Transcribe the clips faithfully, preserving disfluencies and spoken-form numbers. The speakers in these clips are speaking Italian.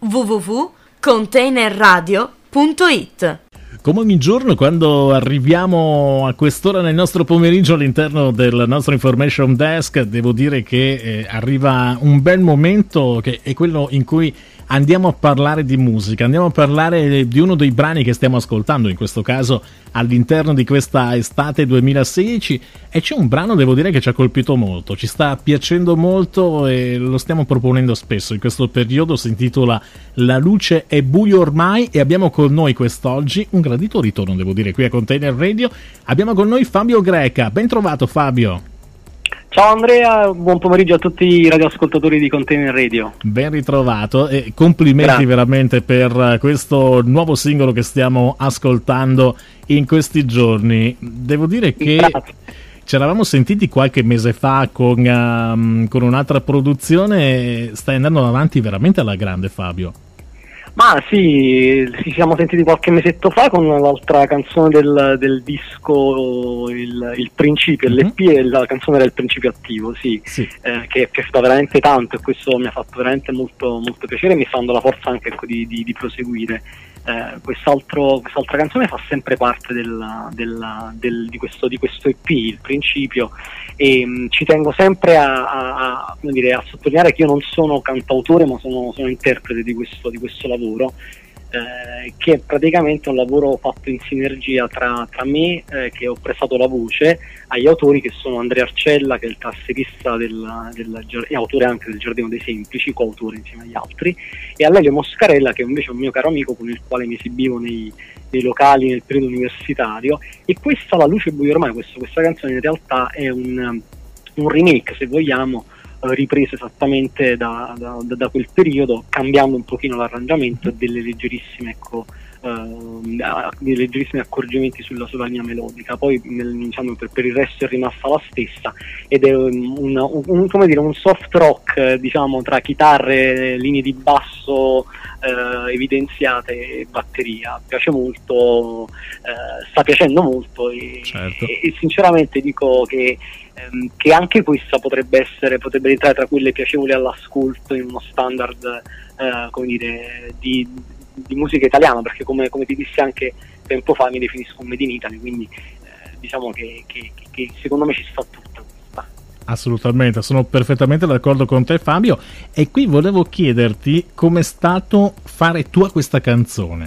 w w w punto container radio punto it. Come ogni giorno, quando arriviamo a quest'ora nel nostro pomeriggio all'interno del nostro Information Desk, devo dire che eh, arriva un bel momento, che è quello in cui andiamo a parlare di musica, andiamo a parlare di uno dei brani che stiamo ascoltando, in questo caso all'interno di questa estate duemilasedici, e c'è un brano, devo dire, che ci ha colpito molto, ci sta piacendo molto e lo stiamo proponendo spesso in questo periodo. Si intitola La luce è buio ormai e abbiamo con noi quest'oggi un gradito ritorno, devo dire, qui a Container Radio. Abbiamo con noi Fabio Greca. Ben trovato, Fabio. Ciao Andrea, buon pomeriggio a tutti i radioascoltatori di Container Radio. Ben ritrovato e complimenti Grazie. veramente per questo nuovo singolo che stiamo ascoltando in questi giorni. Devo dire che Grazie. ci eravamo sentiti qualche mese fa con, um, con un'altra produzione, stai andando avanti veramente alla grande, Fabio. Ma sì, ci siamo sentiti qualche mesetto fa con l'altra canzone del, del disco, il, il Principio, mm-hmm. l'E P, e la canzone era Il Principio Attivo, sì, sì. Eh, che è piaciuta veramente tanto e questo mi ha fatto veramente molto, molto piacere e mi sta dando la forza anche, ecco, di, di, di proseguire. Eh, quest'altro, quest'altra canzone fa sempre parte della, della, del, di, questo, di questo E P, Il Principio, e mh, ci tengo sempre a, a, a, come dire, a sottolineare che io non sono cantautore ma sono, sono interprete di questo, di questo lavoro, eh, che è praticamente un lavoro fatto in sinergia tra, tra me, eh, che ho prestato la voce, agli autori che sono Andrea Arcella, che è il tastierista del, del, e autore anche del Giardino dei Semplici, coautore insieme agli altri, e a Lelio Moscarella, che è invece un mio caro amico con il quale mi esibivo nei, nei locali nel periodo universitario. E questa, La luce e buio ormai, questa, questa canzone in realtà è un, un remake, se vogliamo, ripreso esattamente da, da, da quel periodo, cambiando un pochino l'arrangiamento e delle leggerissime, ecco, uh, dei leggerissimi accorgimenti sulla, sulla linea melodica. Poi nel, diciamo, per, per il resto è rimasta la stessa ed è un, un, un, come dire, un soft rock, diciamo, tra chitarre, linee di basso uh, evidenziate e batteria. Piace molto, uh, sta piacendo molto e, certo. e, e sinceramente dico che che anche questa potrebbe essere, potrebbe entrare tra quelle piacevoli all'ascolto in uno standard, eh, come dire, di, di musica italiana, perché come, come ti dissi anche tempo fa, mi definisco un made in Italy, quindi eh, diciamo che, che, che secondo me ci sta tutta questa. Assolutamente, sono perfettamente d'accordo con te, Fabio, e qui volevo chiederti com'è stato fare tua questa canzone.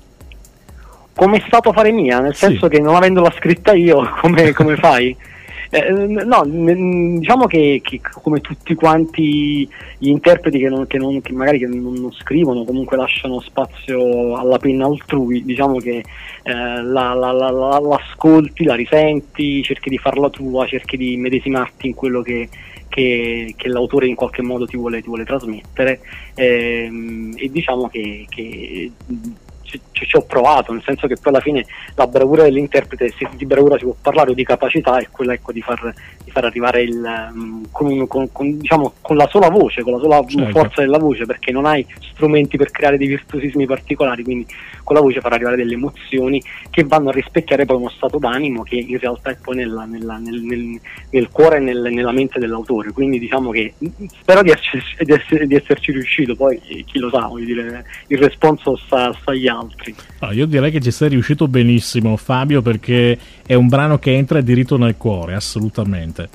Come è stato fare mia? Nel senso sì. che non avendola scritta io, come, come fai? Eh, no, diciamo che, che come tutti quanti gli interpreti che, non, che, non, che magari che non, non scrivono, comunque lasciano spazio alla penna altrui, diciamo che eh, la, la, la, la, l'ascolti, la risenti, cerchi di farla tua, cerchi di medesimarti in quello che, che, che l'autore in qualche modo ti vuole, ti vuole trasmettere, eh, e diciamo che, che Ci, ci ho provato, nel senso che poi alla fine la bravura dell'interprete, se di bravura si può parlare o di capacità, è quella, ecco, di far, di far arrivare il um, con, con, con, diciamo, con la sola voce, con la sola certo. forza della voce, perché non hai strumenti per creare dei virtuosismi particolari, quindi con la voce far arrivare delle emozioni che vanno a rispecchiare poi uno stato d'animo che in realtà è poi nella, nella, nel, nel, nel cuore e nel, nella mente dell'autore. Quindi diciamo che spero di, esserci, di, essere, di esserci riuscito, poi chi lo sa, voglio dire, il responso sta, sta agli altri. No, io direi che ci sei riuscito benissimo, Fabio, perché è un brano che entra diritto nel cuore, assolutamente.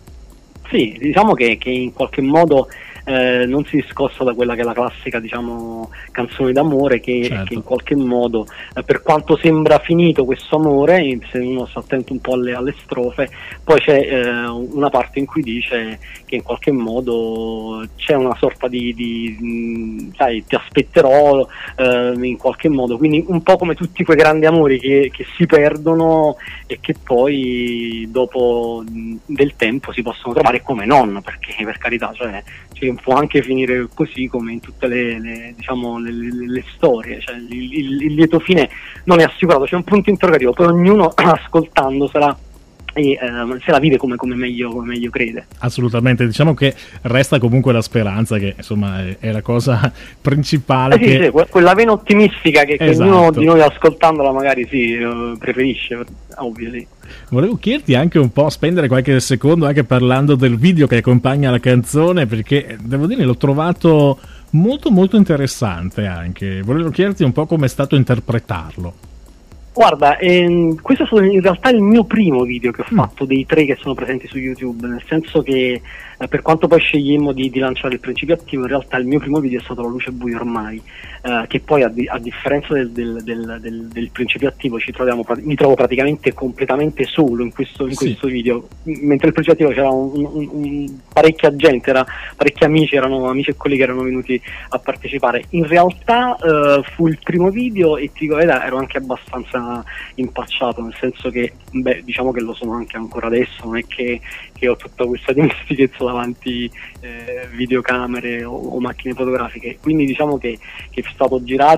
Sì, diciamo che, che in qualche modo eh, non si discosta da quella che è la classica, diciamo, canzone d'amore che, certo. che in qualche modo, eh, per quanto sembra finito questo amore, se uno sta attento un po' alle, alle strofe, poi c'è eh, una parte in cui dice che in qualche modo c'è una sorta di, di mh, sai, ti aspetterò eh, in qualche modo, quindi un po' come tutti quei grandi amori che, che si perdono e che poi dopo mh, del tempo si possono trovare, come non, perché per carità, cioè, cioè può anche finire così come in tutte le, le diciamo le, le, le storie, cioè il, il, il lieto fine non è assicurato, c'è un punto interrogativo, poi ognuno ascoltandosela e eh, se la vive come, come, meglio, come meglio crede. Assolutamente, diciamo che resta comunque la speranza, che insomma è, è la cosa principale. Eh sì, che... sì, quella vena ottimistica che, esatto. che ognuno di noi ascoltandola magari sì, preferisce, ovvio sì. Volevo chiederti anche un po', spendere qualche secondo anche parlando del video che accompagna la canzone, perché devo dire l'ho trovato molto molto interessante anche. Volevo chiederti un po' come è stato interpretarlo. Guarda, ehm, questo è stato in realtà il mio primo video che ho Mm. fatto dei tre che sono presenti su YouTube, nel senso che eh, per quanto poi scegliemmo di, di lanciare il principio attivo, in realtà il mio primo video è stato La luce buia ormai, eh, che poi a, di- a differenza del, del, del, del, del principio attivo ci troviamo, pra- mi trovo praticamente completamente solo in questo, in Sì. questo video, M- mentre il principio attivo c'era un, un, un- parecchia gente, era, parecchi amici, erano amici e colleghi che erano venuti a partecipare. In realtà eh, fu il primo video e ti dico la verità, ero anche abbastanza impacciato, nel senso che beh, diciamo che lo sono anche ancora adesso, non è che, che ho tutta questa dimestichezza davanti eh, videocamere o, o macchine fotografiche, quindi diciamo che, che è stato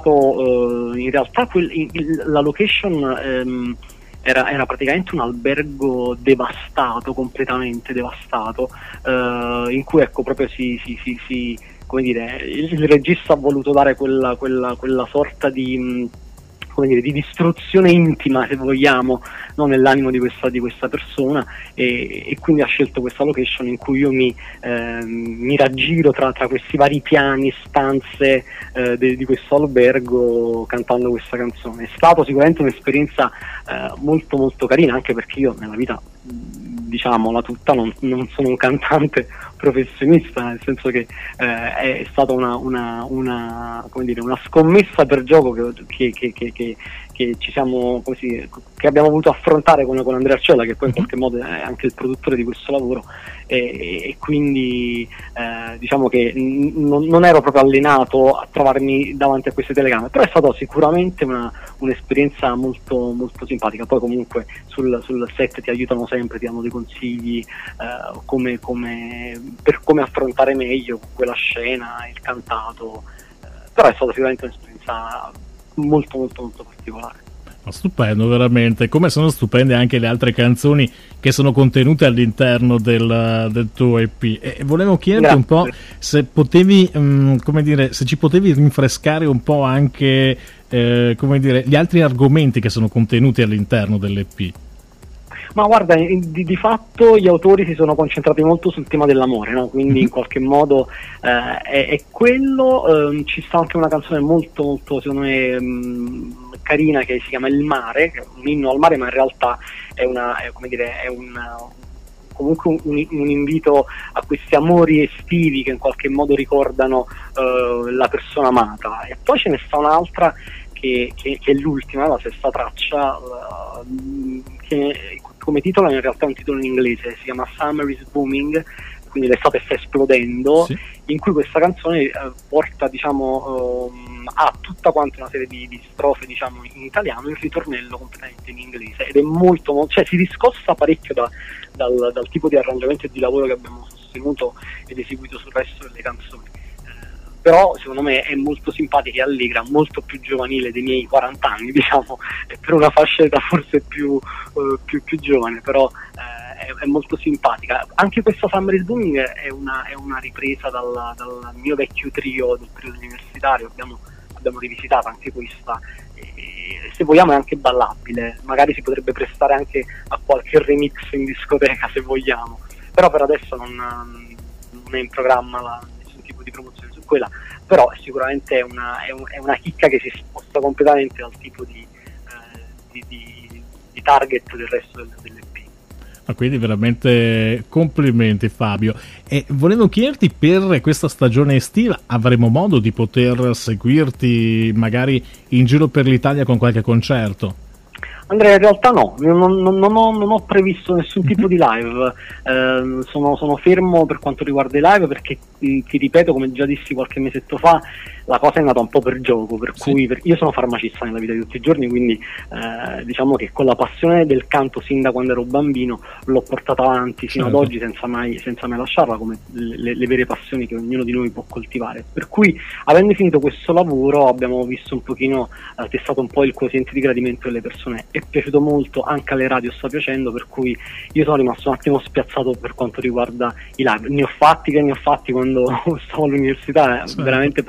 girato eh, in realtà quel, in, il- la location ehm, era, era praticamente un albergo devastato, completamente devastato, eh, in cui ecco proprio si, si, si, si come dire, il, il regista ha voluto dare quella, quella, quella sorta di mh, come dire, di distruzione intima, se vogliamo, no, nell'animo di questa, di questa persona, e, e quindi ha scelto questa location in cui io mi, ehm, mi raggiro tra, tra questi vari piani, stanze eh, de, di questo albergo cantando questa canzone. È stato sicuramente un'esperienza eh, molto molto carina, anche perché io nella vita, diciamola tutta, non, non sono un cantante professionista, nel senso che eh, è stata una, una, una, come dire, una scommessa per gioco che, che, che, che, che ci siamo così, che abbiamo voluto affrontare con, con Andrea Arcella, che poi in qualche modo è anche il produttore di questo lavoro, e, e quindi eh, diciamo che n- non, non ero proprio allenato a trovarmi davanti a queste telecamere, però è stata sicuramente una, un'esperienza molto, molto simpatica. Poi comunque sul, sul set ti aiutano sempre, ti danno dei consigli eh, come, come, per come affrontare meglio quella scena, il cantato, eh, però è stata sicuramente un'esperienza molto molto molto particolare. Stupendo, veramente. Come sono stupende anche le altre canzoni che sono contenute all'interno del, del tuo E P. E volevo chiederti Grazie. un po' se potevi, um, come dire, se ci potevi rinfrescare un po' anche, eh, come dire, gli altri argomenti che sono contenuti all'interno dell'E P. Ma guarda, di, di fatto gli autori si sono concentrati molto sul tema dell'amore, no? Quindi in qualche modo eh, è, è quello. ehm, ci sta anche una canzone molto molto secondo me mh, carina che si chiama Il mare, che è un inno al mare, ma in realtà è una, è, come dire, è un comunque un, un, un invito a questi amori estivi che in qualche modo ricordano eh, la persona amata. E poi ce ne sta un'altra che, che, che è l'ultima, la sesta traccia, uh, che come titolo in realtà è un titolo in inglese, si chiama Summer is Booming, quindi l'estate sta esplodendo, Sì. in cui questa canzone eh, porta, diciamo, um, ha tutta quanta una serie di, di strofe, diciamo, in italiano, il ritornello completamente in inglese, ed è molto, molto cioè si discosta parecchio da, dal, dal tipo di arrangiamento e di lavoro che abbiamo sostenuto ed eseguito sul resto delle canzoni. Però secondo me è molto simpatica e allegra, molto più giovanile dei miei quaranta anni, diciamo, e per una fascia d'età forse più, uh, più, più giovane, però eh, è, è molto simpatica. Anche questa Summer is Booming è una, è una ripresa dal, dal mio vecchio trio del periodo universitario, abbiamo, abbiamo rivisitato anche questa, e, se vogliamo è anche ballabile, magari si potrebbe prestare anche a qualche remix in discoteca se vogliamo, però per adesso non, non è in programma la, nessun tipo di promozione su quella, però sicuramente è una, è, un, è una chicca che si sposta completamente dal tipo di, eh, di, di, di target del resto del, dell'E P. Ma quindi veramente complimenti, Fabio. E volevo chiederti, per questa stagione estiva avremo modo di poter seguirti magari in giro per l'Italia con qualche concerto? Andrea, in realtà no, non, non, non, ho, non ho previsto nessun tipo di live, eh, sono, sono fermo per quanto riguarda i live perché mh, ti ripeto, come già dissi qualche mesetto fa, la cosa è nata un po' per gioco, per Sì. cui per, io sono farmacista nella vita di tutti i giorni, quindi eh, diciamo che con la passione del canto sin da quando ero bambino l'ho portata avanti fino Certo. ad oggi senza mai, senza mai lasciarla, come le, le vere passioni che ognuno di noi può coltivare, per cui avendo finito questo lavoro abbiamo visto un pochino, eh, testato un po' il quoziente di gradimento delle persone. È piaciuto molto, anche alle radio sta piacendo, per cui io sono rimasto un attimo spiazzato per quanto riguarda i live. Ne ho fatti che ne ho fatti quando stavo all'università, eh, Certo. veramente parecchi,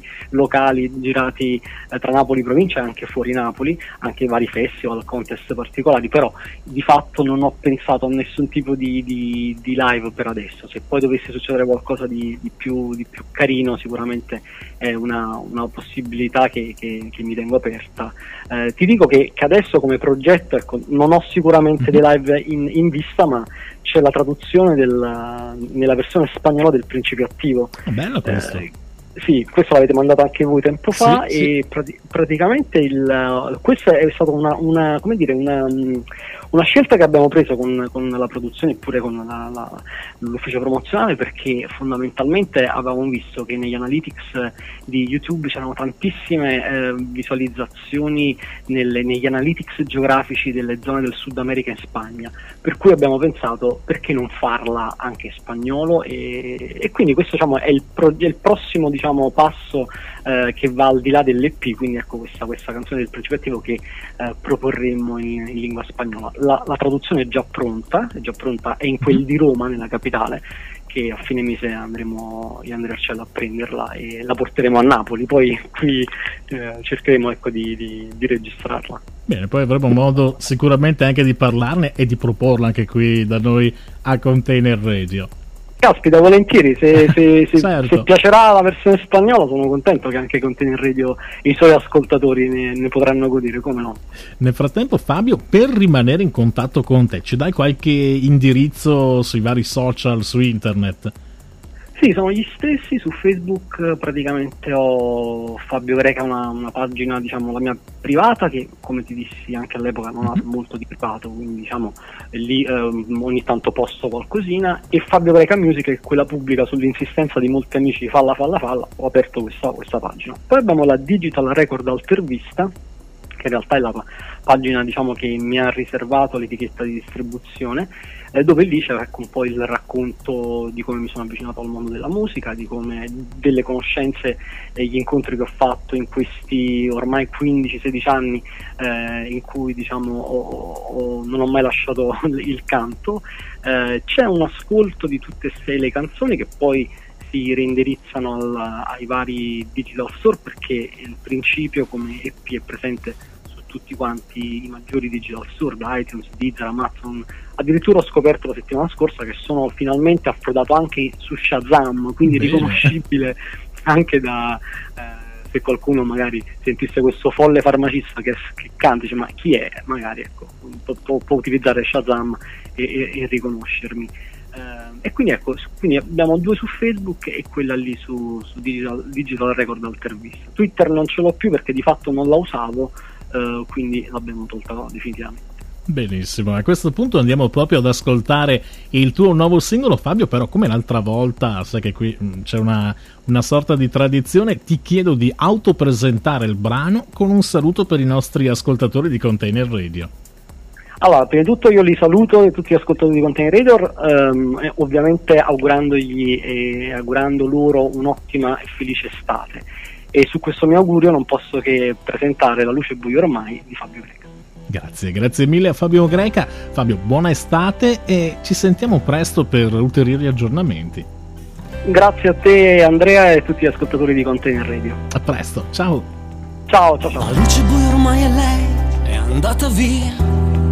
locali girati eh, tra Napoli e provincia e anche fuori Napoli, anche vari festival, contest particolari, però di fatto non ho pensato a nessun tipo di, di, di live per adesso. Se poi dovesse succedere qualcosa di, di, più, di più carino, sicuramente è una, una possibilità che, che, che mi tengo aperta. Eh, ti dico che, che adesso come progetto, ecco, non ho sicuramente dei live in, in vista, ma c'è la traduzione del, nella versione spagnola del Principio Attivo. Bello questo. Eh, sì, questo l'avete mandato anche voi tempo fa, sì, e sì. Prati- praticamente il, questa è stata una, una, come dire, una, una scelta che abbiamo preso con, con la produzione e pure con la, la, l'ufficio promozionale, perché fondamentalmente avevamo visto che negli analytics di YouTube c'erano tantissime eh, visualizzazioni nelle, negli analytics geografici delle zone del Sud America e in Spagna, per cui abbiamo pensato perché non farla anche in spagnolo, e, e quindi questo, diciamo, è il, pro, è il prossimo, diciamo, passo eh, che va al di là dell'E P, quindi ecco questa, questa canzone del Principio Attivo che eh, proporremmo in, in lingua spagnola. La, la traduzione è già pronta, è già pronta, è in quel di Roma, nella capitale, che a fine mese andremo io e Andrea Arcello a prenderla e la porteremo a Napoli, poi qui eh, cercheremo, ecco, di, di, di registrarla. Bene, poi avremo modo sicuramente anche di parlarne e di proporla anche qui da noi a Container Radio. Caspita, volentieri, se, se, se, certo. se piacerà la versione spagnola sono contento che anche Container Radio i suoi ascoltatori ne, ne potranno godere, come no. Nel frattempo, Fabio, per rimanere in contatto con te, ci dai qualche indirizzo sui vari social, su internet? Sì, sono gli stessi. Su Facebook praticamente ho Fabio Greca, una, una pagina, diciamo, la mia privata, che come ti dissi anche all'epoca non ha molto di privato, quindi diciamo lì eh, ogni tanto posto qualcosina, e Fabio Greca Music è quella pubblica sull'insistenza di molti amici, falla falla falla, ho aperto questa, questa pagina. Poi abbiamo la Digital Record Altervista, che in realtà è la pagina, diciamo, che mi ha riservato l'etichetta di distribuzione, eh, dove lì c'è, ecco, un po' il racconto di come mi sono avvicinato al mondo della musica, di come delle conoscenze e gli incontri che ho fatto in questi ormai quindici sedici anni eh, in cui, diciamo, ho, ho, non ho mai lasciato il canto. Eh, c'è un ascolto di tutte e sei le canzoni che poi si reindirizzano al, ai vari digital store, perché il Principio come E P è presente su tutti quanti i maggiori digital store, da iTunes, Deezer, Amazon. Addirittura ho scoperto la settimana scorsa che sono finalmente approdato anche su Shazam, quindi Bene. riconoscibile anche da eh, se qualcuno magari sentisse questo folle farmacista che, che canta, dice ma chi è? Magari, ecco, può, può, può utilizzare Shazam e, e, e riconoscermi. Uh, e quindi ecco, quindi abbiamo due su Facebook e quella lì su, su Digital, Digital Record Altervista. Twitter non ce l'ho più perché di fatto non la usavo, uh, quindi l'abbiamo tolta definitivamente. Benissimo, a questo punto andiamo proprio ad ascoltare il tuo nuovo singolo, Fabio, però come l'altra volta, sai che qui mh, c'è una, una sorta di tradizione, ti chiedo di autopresentare il brano con un saluto per i nostri ascoltatori di Container Radio. Allora, prima di tutto io li saluto, tutti gli ascoltatori di Container Radio, ehm, ovviamente augurandogli e augurando loro un'ottima e felice estate. E su questo mio augurio non posso che presentare La luce e buio ormai di Fabio Greca. Grazie, grazie mille a Fabio Greca. Fabio, buona estate e ci sentiamo presto per ulteriori aggiornamenti. Grazie a te, Andrea, e a tutti gli ascoltatori di Container Radio. A presto, ciao. Ciao, ciao, ciao. La luce e buio ormai è lei, è andata via.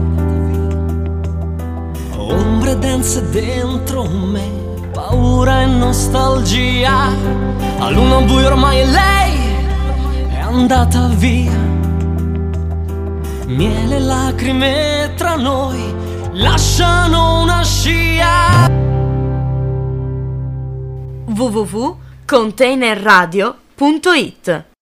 Ombre dense dentro me, paura e nostalgia. La luna buia ormai è lei, è andata via. Miele e lacrime tra noi lasciano una scia. w w w punto container radio punto it